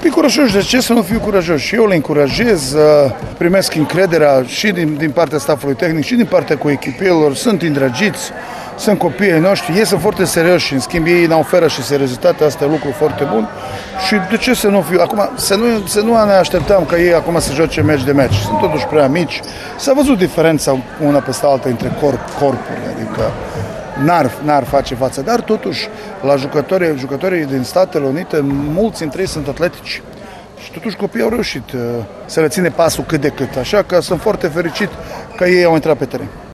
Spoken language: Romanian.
fii curajoși, de ce să nu fiu curajos? Și eu le încurajez, primesc încrederea și din partea staffului tehnic și din partea coechipierilor, sunt îndrăgiți, sunt copiii noștri, ei sunt foarte serioși, în schimb ei ne oferă și seriozitate, asta e lucru foarte bun și de ce să nu fiu, acum să nu ne așteptăm ca ei acum să joace meci de meci, sunt totuși prea mici, s-a văzut diferența una peste alta între corpuri, adică n-ar face față, dar totuși la jucătorii din Statele Unite, mulți dintre ei sunt atletici și totuși copiii au reușit să le ține pasul cât de cât, așa că sunt foarte fericit că ei au intrat pe teren.